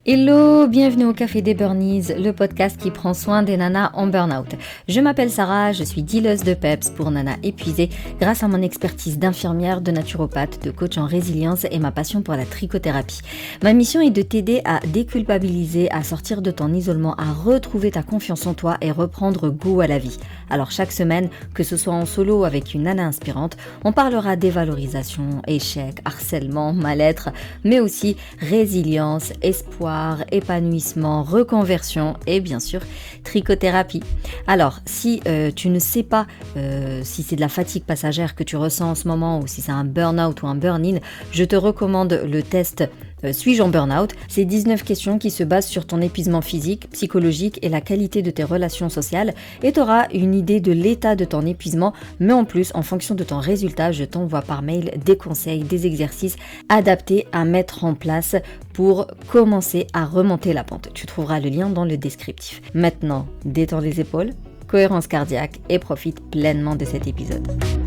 Hello, bienvenue au Café des Burnies, le podcast qui prend soin des nanas en burn-out. Je m'appelle Sarah, je suis dealeuse de peps pour nanas épuisées grâce à mon expertise d'infirmière, de naturopathe, de coach en résilience et ma passion pour la trichothérapie. Ma mission est de t'aider à déculpabiliser, à sortir de ton isolement, à retrouver ta confiance en toi et reprendre goût à la vie. Alors chaque semaine, que ce soit en solo avec une nana inspirante, on parlera dévalorisation, échec, harcèlement, mal-être, mais aussi résilience, espoir, épanouissement, reconversion et bien sûr trichothérapie. Alors si tu ne sais pas si c'est de la fatigue passagère que tu ressens en ce moment ou si c'est un burn-out ou un burn-in, je te recommande le test Suis-je en burn-out? C'est 19 questions qui se basent sur ton épuisement physique, psychologique et la qualité de tes relations sociales et tu auras une idée de l'état de ton épuisement, mais en plus, en fonction de ton résultat, je t'envoie par mail des conseils, des exercices adaptés à mettre en place pour commencer à remonter la pente. Tu trouveras le lien dans le descriptif. Maintenant, détends les épaules, cohérence cardiaque et profite pleinement de cet épisode.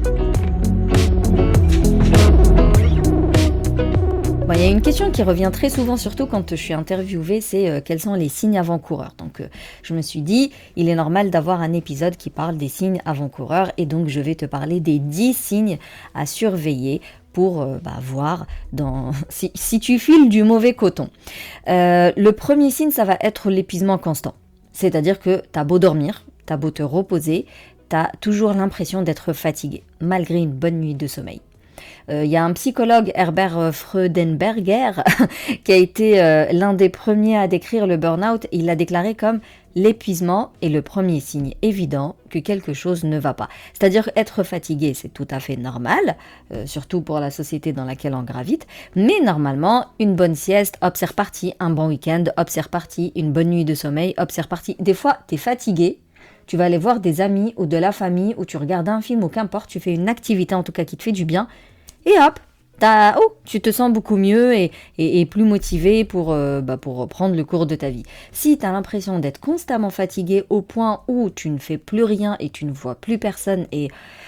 Il y a une question qui revient très souvent, surtout quand je suis interviewée, c'est quels sont les signes avant-coureurs. Donc je me suis dit, il est normal d'avoir un épisode qui parle des signes avant-coureurs et donc je vais te parler des 10 signes à surveiller pour voir si tu files du mauvais coton. Le premier signe, ça va être l'épuisement constant. C'est-à-dire que t'as beau dormir, t'as beau te reposer, t'as toujours l'impression d'être fatigué, malgré une bonne nuit de sommeil. Y a un psychologue, Herbert Freudenberger, qui a été l'un des premiers à décrire le burn-out. Il l'a déclaré comme l'épuisement est le premier signe évident que quelque chose ne va pas. C'est-à-dire être fatigué, c'est tout à fait normal, surtout pour la société dans laquelle on gravite. Mais normalement, une bonne sieste, hop, c'est reparti. Un bon week-end, hop, c'est reparti. Une bonne nuit de sommeil, hop, c'est reparti. Des fois, t'es fatigué. Tu vas aller voir des amis ou de la famille ou tu regardes un film ou qu'importe, tu fais une activité en tout cas qui te fait du bien. Et hop, tu te sens beaucoup mieux et plus motivé pour reprendre le cours de ta vie. Si tu as l'impression d'être constamment fatigué au point où tu ne fais plus rien et tu ne vois plus personne et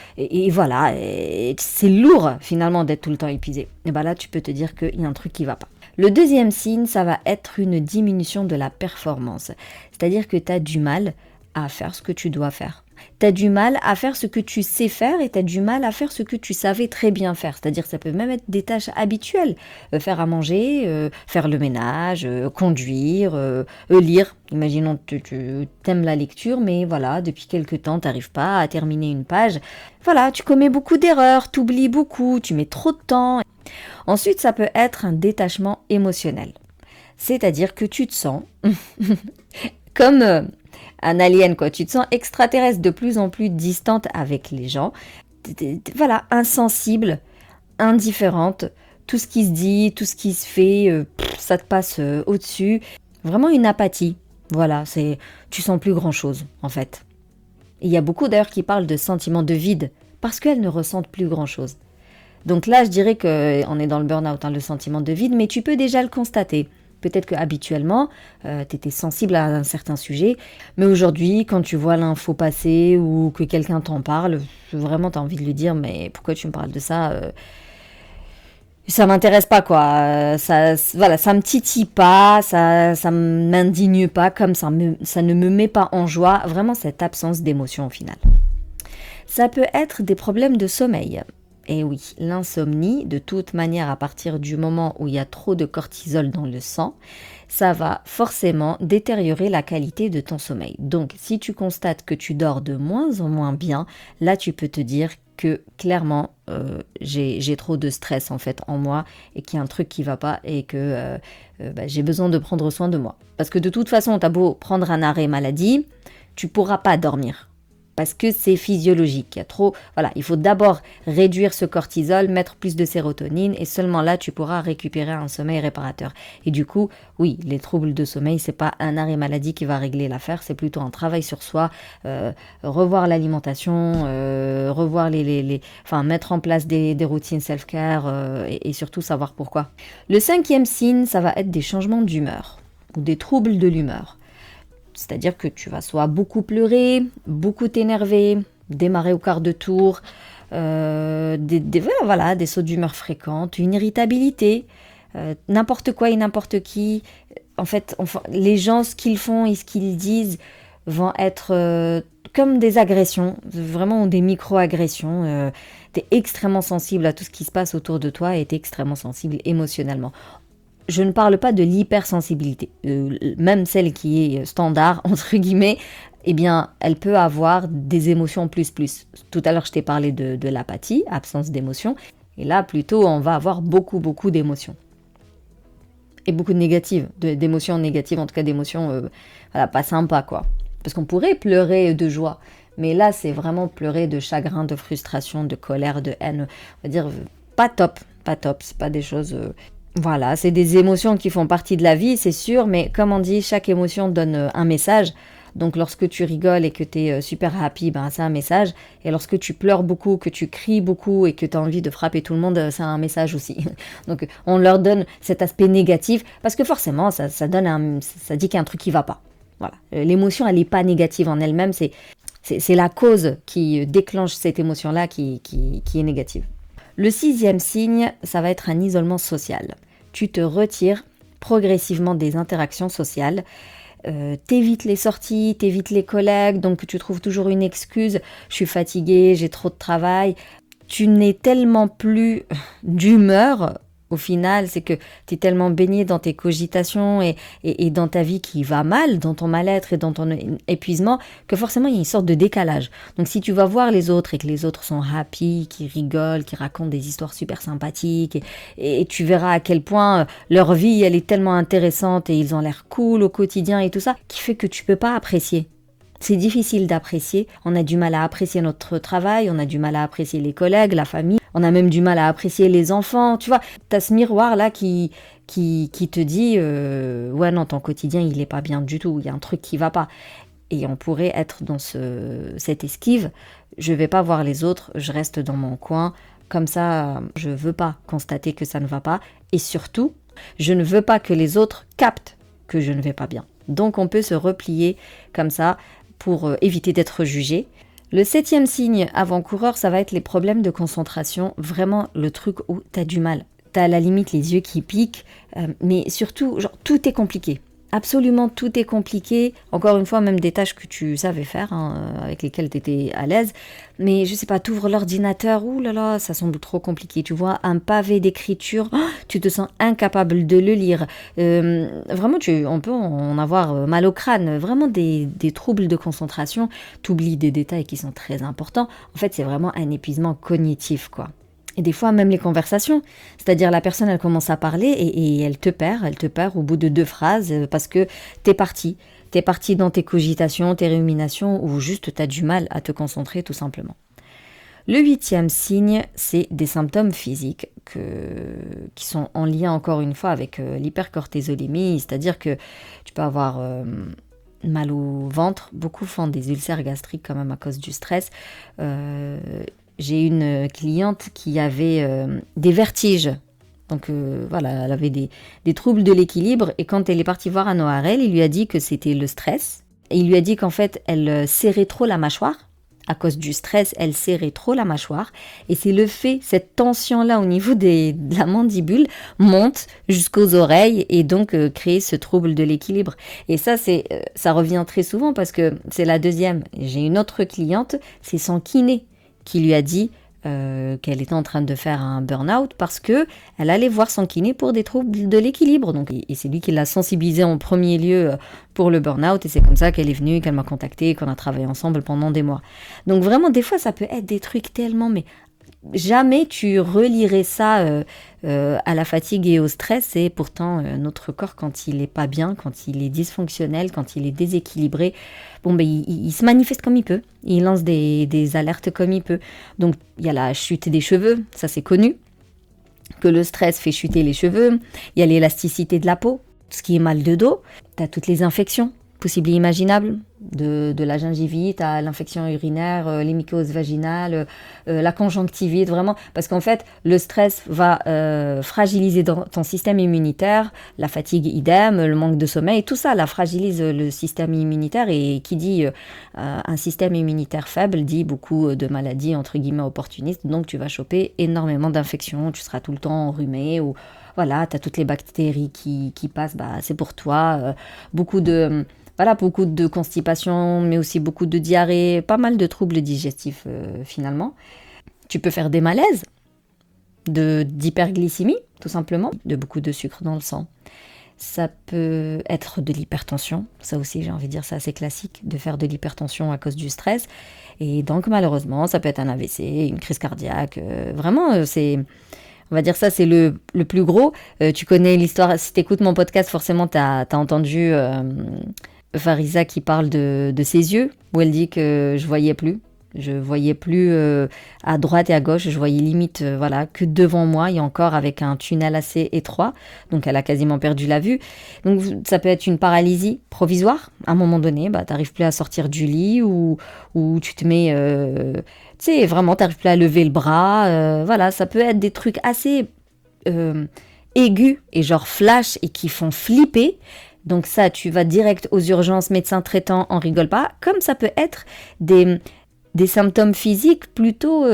c'est lourd finalement d'être tout le temps épuisé, et là tu peux te dire qu'il y a un truc qui va pas. Le deuxième signe, ça va être une diminution de la performance. C'est-à-dire que tu as du mal à faire ce que tu dois faire. Tu as du mal à faire ce que tu sais faire et tu as du mal à faire ce que tu savais très bien faire. C'est-à-dire que ça peut même être des tâches habituelles. Faire à manger, faire le ménage, conduire, lire. Imaginons que tu aimes la lecture, mais voilà, depuis quelque temps, tu n'arrives pas à terminer une page. Voilà, tu commets beaucoup d'erreurs, tu oublies beaucoup, tu mets trop de temps. Ensuite, ça peut être un détachement émotionnel. C'est-à-dire que tu te sens comme un alien, quoi. Tu te sens extraterrestre, de plus en plus distante avec les gens. Voilà, insensible, indifférente. Tout ce qui se dit, tout ce qui se fait, ça te passe au-dessus. Vraiment une apathie. Voilà, tu sens plus grand-chose, en fait. Il y a beaucoup d'ailleurs qui parlent de sentiment de vide, parce qu'elles ne ressentent plus grand-chose. Donc là, je dirais qu'on est dans le burn-out, le sentiment de vide, mais tu peux déjà le constater. Peut-être qu'habituellement, tu étais sensible à un certain sujet, mais aujourd'hui, quand tu vois l'info passer ou que quelqu'un t'en parle, vraiment, tu as envie de lui dire « mais pourquoi tu me parles de ça ça m'intéresse pas, quoi. Ça me titille pas, ça m'indigne pas, comme ça ne me met pas en joie. » Vraiment, cette absence d'émotion au final. Ça peut être des problèmes de sommeil. Et oui, l'insomnie, de toute manière, à partir du moment où il y a trop de cortisol dans le sang, ça va forcément détériorer la qualité de ton sommeil. Donc, si tu constates que tu dors de moins en moins bien, là, tu peux te dire que clairement, j'ai trop de stress en fait en moi et qu'il y a un truc qui va pas et que j'ai besoin de prendre soin de moi. Parce que de toute façon, t'as beau prendre un arrêt maladie, tu pourras pas dormir. Parce que c'est physiologique. Il faut d'abord réduire ce cortisol, mettre plus de sérotonine et seulement là, tu pourras récupérer un sommeil réparateur. Et du coup, oui, les troubles de sommeil, c'est pas un arrêt maladie qui va régler l'affaire, c'est plutôt un travail sur soi, revoir l'alimentation, revoir mettre en place des routines self-care et surtout savoir pourquoi. Le 5e signe, ça va être des changements d'humeur ou des troubles de l'humeur. C'est-à-dire que tu vas soit beaucoup pleurer, beaucoup t'énerver, démarrer au quart de tour, des sauts d'humeur fréquentes, une irritabilité, n'importe quoi et n'importe qui, en fait, les gens, ce qu'ils font et ce qu'ils disent vont être comme des agressions, vraiment des micro-agressions. T'es extrêmement sensible à tout ce qui se passe autour de toi et t'es extrêmement sensible émotionnellement. Je ne parle pas de l'hypersensibilité. Même celle qui est standard, entre guillemets, eh bien, elle peut avoir des émotions plus. Tout à l'heure, je t'ai parlé de l'apathie, absence d'émotion. Et là, plutôt, on va avoir beaucoup d'émotions. Et beaucoup de négatives, d'émotions négatives, en tout cas d'émotions voilà, pas sympas, quoi. Parce qu'on pourrait pleurer de joie. Mais là, c'est vraiment pleurer de chagrin, de frustration, de colère, de haine. On va dire, pas top. C'est pas des choses... Voilà, c'est des émotions qui font partie de la vie, c'est sûr, mais comme on dit, chaque émotion donne un message. Donc lorsque tu rigoles et que tu es super happy, ben, c'est un message. Et lorsque tu pleures beaucoup, que tu cries beaucoup et que tu as envie de frapper tout le monde, c'est un message aussi. Donc on leur donne cet aspect négatif parce que forcément, ça dit qu'il y a un truc qui va pas. Voilà. L'émotion, elle n'est pas négative en elle-même, c'est la cause qui déclenche cette émotion-là qui est négative. Le 6e signe, ça va être un isolement social. Tu te retires progressivement des interactions sociales, t'évites les sorties, t'évites les collègues, donc tu trouves toujours une excuse, je suis fatiguée, j'ai trop de travail. Tu n'es tellement plus d'humeur. Au final, c'est que tu es tellement baigné dans tes cogitations et dans ta vie qui va mal, dans ton mal-être et dans ton épuisement, que forcément il y a une sorte de décalage. Donc si tu vas voir les autres et que les autres sont happy, qui rigolent, qui racontent des histoires super sympathiques, et tu verras à quel point leur vie elle est tellement intéressante et ils ont l'air cool au quotidien et tout ça, qui fait que tu peux pas apprécier. C'est difficile d'apprécier, on a du mal à apprécier notre travail, on a du mal à apprécier les collègues, la famille, on a même du mal à apprécier les enfants, tu vois, t'as ce miroir là qui te dit ouais non, ton quotidien il est pas bien du tout, il y a un truc qui va pas. Et on pourrait être dans cette esquive, je vais pas voir les autres, je reste dans mon coin, comme ça je veux pas constater que ça ne va pas, et surtout, je ne veux pas que les autres captent que je ne vais pas bien. Donc on peut se replier comme ça, pour éviter d'être jugé. Le 7e signe avant-coureur, ça va être les problèmes de concentration. Vraiment le truc où tu as du mal. Tu as à la limite les yeux qui piquent, mais surtout, genre, tout est compliqué. Absolument tout est compliqué. Encore une fois, même des tâches que tu savais faire, avec lesquelles tu étais à l'aise. Mais je sais pas, t'ouvres l'ordinateur, ouh là là, ça semble trop compliqué. Tu vois un pavé d'écriture, tu te sens incapable de le lire. Vraiment, on peut en avoir mal au crâne. Vraiment des troubles de concentration. T'oublies des détails qui sont très importants. En fait, c'est vraiment un épuisement cognitif, quoi. Et des fois, même les conversations. C'est-à-dire, la personne, elle commence à parler et elle te perd au bout de 2 phrases parce que t'es parti. T'es parti dans tes cogitations, tes ruminations ou juste t'as du mal à te concentrer tout simplement. Le 8e signe, c'est des symptômes physiques qui sont en lien encore une fois avec l'hypercortisolémie. C'est-à-dire que tu peux avoir mal au ventre. Beaucoup font des ulcères gastriques quand même à cause du stress. J'ai une cliente qui avait des vertiges. Donc voilà, elle avait des troubles de l'équilibre. Et quand elle est partie voir un ORL, il lui a dit que c'était le stress. Et il lui a dit qu'en fait, elle serrait trop la mâchoire. À cause du stress, elle serrait trop la mâchoire. Et c'est le fait, cette tension-là au niveau de la mandibule monte jusqu'aux oreilles et donc crée ce trouble de l'équilibre. Et ça, ça revient très souvent parce que c'est la deuxième. J'ai une autre cliente, c'est son kiné qui lui a dit qu'elle était en train de faire un burn-out parce que elle allait voir son kiné pour des troubles de l'équilibre. Donc, et c'est lui qui l'a sensibilisée en premier lieu pour le burn-out et c'est comme ça qu'elle est venue, qu'elle m'a contactée, qu'on a travaillé ensemble pendant des mois. Donc vraiment, des fois, ça peut être des trucs tellement... mais jamais tu relierais ça à la fatigue et au stress et pourtant notre corps quand il est pas bien, quand il est dysfonctionnel, quand il est déséquilibré, il se manifeste comme il peut, il lance des alertes comme il peut. Donc il y a la chute des cheveux, ça c'est connu, que le stress fait chuter les cheveux, il y a l'élasticité de la peau, tout ce qui est mal de dos, tu as toutes les infections possibles et imaginables, de la gingivite à l'infection urinaire, les mycoses vaginales, la conjonctivite, vraiment, parce qu'en fait, le stress va fragiliser ton système immunitaire, la fatigue idem, le manque de sommeil, tout ça, là, fragilise le système immunitaire et qui dit un système immunitaire faible dit beaucoup de maladies, entre guillemets, opportunistes, donc tu vas choper énormément d'infections, tu seras tout le temps enrhumé ou voilà, tu as toutes les bactéries qui passent, c'est pour toi. Beaucoup de constipation, mais aussi beaucoup de diarrhée, pas mal de troubles digestifs finalement. Tu peux faire des malaises, d'hyperglycémie, tout simplement, de beaucoup de sucre dans le sang. Ça peut être de l'hypertension, ça aussi j'ai envie de dire, c'est assez classique de faire de l'hypertension à cause du stress. Et donc malheureusement, ça peut être un AVC, une crise cardiaque, vraiment on va dire ça, c'est le plus gros. Tu connais l'histoire, si tu écoutes mon podcast, forcément tu as entendu Farisa qui parle de ses yeux, où elle dit que je voyais plus. Je voyais plus à droite et à gauche, je voyais limite que devant moi et encore avec un tunnel assez étroit, donc elle a quasiment perdu la vue. Donc ça peut être une paralysie provisoire, à un moment donné, t'arrives plus à sortir du lit ou tu te mets, vraiment t'arrives plus à lever le bras, ça peut être des trucs assez aigus et genre flash et qui font flipper. Donc ça, tu vas direct aux urgences, médecin traitant, on rigole pas, comme ça peut être des symptômes physiques plutôt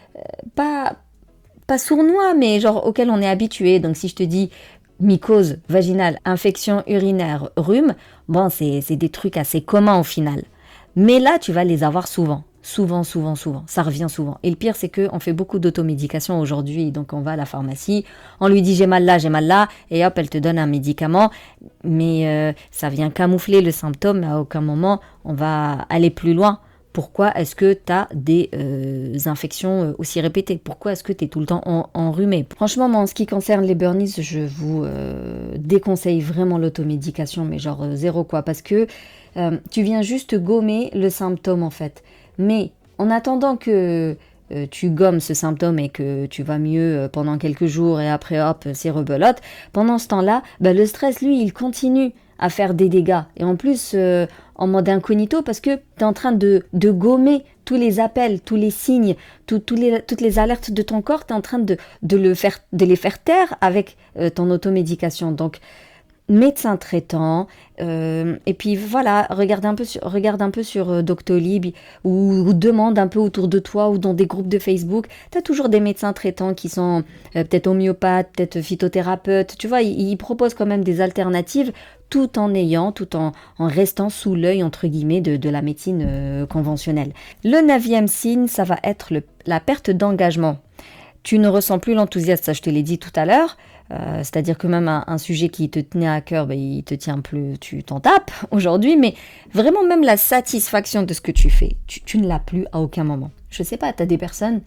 pas sournois, mais genre auxquels on est habitué. Donc si je te dis mycose vaginale, infection urinaire, rhume, c'est des trucs assez communs au final. Mais là, tu vas les avoir souvent. Souvent. Ça revient souvent. Et le pire, c'est qu'on fait beaucoup d'automédication aujourd'hui. Donc on va à la pharmacie, on lui dit j'ai mal là, et hop, elle te donne un médicament. Mais ça vient camoufler le symptôme, mais à aucun moment on va aller plus loin. Pourquoi est-ce que tu as des infections aussi répétées? Pourquoi est-ce que tu es tout le temps enrhumé? Franchement, moi, en ce qui concerne les burnies, je vous déconseille vraiment l'automédication, mais genre zéro quoi, parce que tu viens juste gommer le symptôme en fait. Mais en attendant que tu gommes ce symptôme et que tu vas mieux pendant quelques jours et après hop, c'est rebelote, pendant ce temps-là, le stress, lui, il continue à faire des dégâts. Et en plus, en mode incognito, parce que tu es en train de gommer tous les appels, tous les signes, toutes les alertes de ton corps, tu es en train de les faire taire avec ton automédication. Donc, médecin traitant, et puis voilà, regarde un peu sur Doctolib ou demande un peu autour de toi ou dans des groupes de Facebook. Tu as toujours des médecins traitants qui sont peut-être homéopathes, peut-être phytothérapeutes. Tu vois, ils proposent quand même des alternatives tout en restant sous l'œil, entre guillemets, de la médecine conventionnelle. Le 9e signe, ça va être la perte d'engagement. Tu ne ressens plus l'enthousiasme, ça je te l'ai dit tout à l'heure. C'est-à-dire que même un sujet qui te tenait à cœur, il te tient plus, tu t'en tapes aujourd'hui, mais vraiment même la satisfaction de ce que tu fais, tu ne l'as plus à aucun moment. Je sais pas, tu as des personnes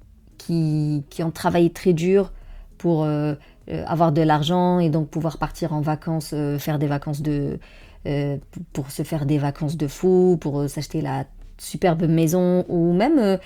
qui ont travaillé très dur pour avoir de l'argent et donc pouvoir partir en vacances, faire des vacances pour se faire des vacances de fou, pour s'acheter la superbe maison ou même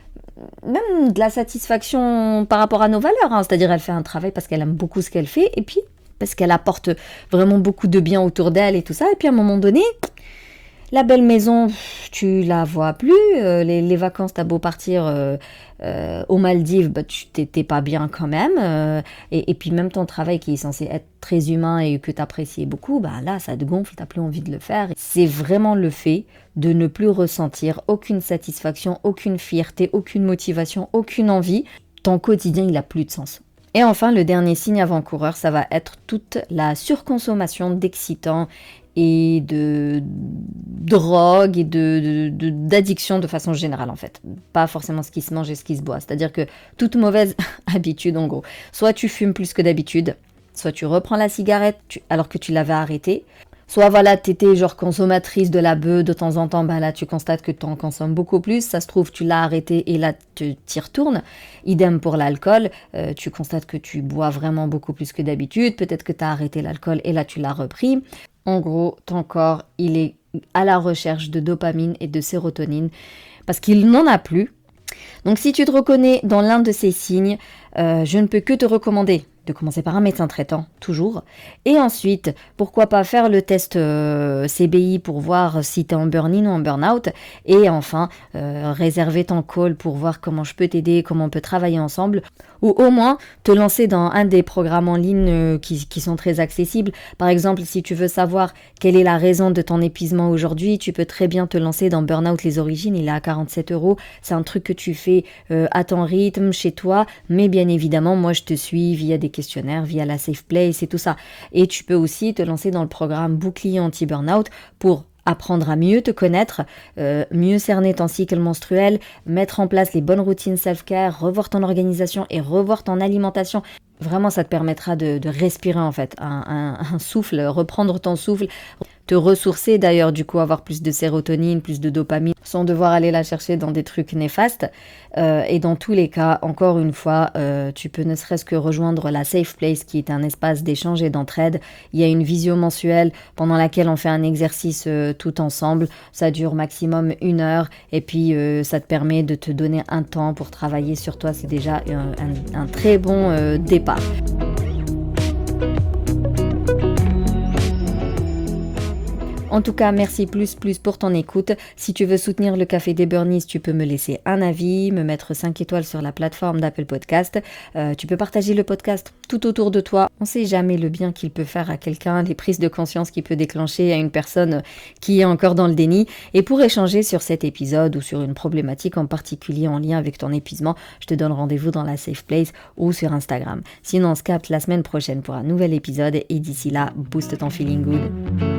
de la satisfaction par rapport à nos valeurs, hein. C'est-à-dire elle fait un travail parce qu'elle aime beaucoup ce qu'elle fait et puis parce qu'elle apporte vraiment beaucoup de bien autour d'elle et tout ça, et puis à un moment donné, la belle maison, tu la vois plus, les vacances, t'as beau partir aux Maldives, tu t'es pas bien quand même, et puis même ton travail qui est censé être très humain et que t'apprécies beaucoup, là ça te gonfle, t'as plus envie de le faire. C'est vraiment le fait de ne plus ressentir aucune satisfaction, aucune fierté, aucune motivation, aucune envie. Ton quotidien, il a plus de sens. Et enfin, le dernier signe avant-coureur, ça va être toute la surconsommation d'excitants et de drogue et d'addiction de façon générale en fait. Pas forcément ce qui se mange et ce qui se boit. C'est-à-dire que toute mauvaise habitude en gros. Soit tu fumes plus que d'habitude, soit tu reprends la cigarette alors que tu l'avais arrêtée. Soit voilà, t'étais genre consommatrice de la beuh de temps en temps, là tu constates que tu en consommes beaucoup plus, ça se trouve tu l'as arrêté et là tu t'y retournes. Idem pour l'alcool, tu constates que tu bois vraiment beaucoup plus que d'habitude, peut-être que tu as arrêté l'alcool et là tu l'as repris. En gros, ton corps, il est à la recherche de dopamine et de sérotonine parce qu'il n'en a plus. Donc si tu te reconnais dans l'un de ces signes, je ne peux que te recommander de commencer par un médecin traitant, toujours. Et ensuite, pourquoi pas faire le test CBI pour voir si tu es en burn-in ou en burn-out. Et enfin, réserver ton call pour voir comment je peux t'aider, comment on peut travailler ensemble. Ou au moins, te lancer dans un des programmes en ligne qui sont très accessibles. Par exemple, si tu veux savoir quelle est la raison de ton épuisement aujourd'hui, tu peux très bien te lancer dans Burnout les origines. Il est à 47 €. C'est un truc que tu fais à ton rythme, chez toi. Mais bien évidemment, moi, je te suis via des questionnaires via la Safe Place et tout ça. Et tu peux aussi te lancer dans le programme bouclier anti-burnout pour apprendre à mieux te connaître, mieux cerner ton cycle menstruel, mettre en place les bonnes routines self-care, revoir ton organisation et revoir ton alimentation. Vraiment, ça te permettra de respirer en fait, un souffle, reprendre ton souffle, te ressourcer d'ailleurs, du coup avoir plus de sérotonine, plus de dopamine, sans devoir aller la chercher dans des trucs néfastes. Et dans tous les cas, encore une fois, tu peux ne serait-ce que rejoindre la Safe Place qui est un espace d'échange et d'entraide. Il y a une visio mensuelle pendant laquelle on fait un exercice tout ensemble. Ça dure maximum 1 heure et puis ça te permet de te donner un temps pour travailler sur toi. C'est déjà un très bon départ. En tout cas, merci plus pour ton écoute. Si tu veux soutenir le Café des Burnies, tu peux me laisser un avis, me mettre 5 étoiles sur la plateforme d'Apple Podcast. Tu peux partager le podcast tout autour de toi. On ne sait jamais le bien qu'il peut faire à quelqu'un, les prises de conscience qu'il peut déclencher à une personne qui est encore dans le déni. Et pour échanger sur cet épisode ou sur une problématique en particulier en lien avec ton épuisement, je te donne rendez-vous dans la Safe Place ou sur Instagram. Sinon, on se capte la semaine prochaine pour un nouvel épisode et d'ici là, booste ton feeling good.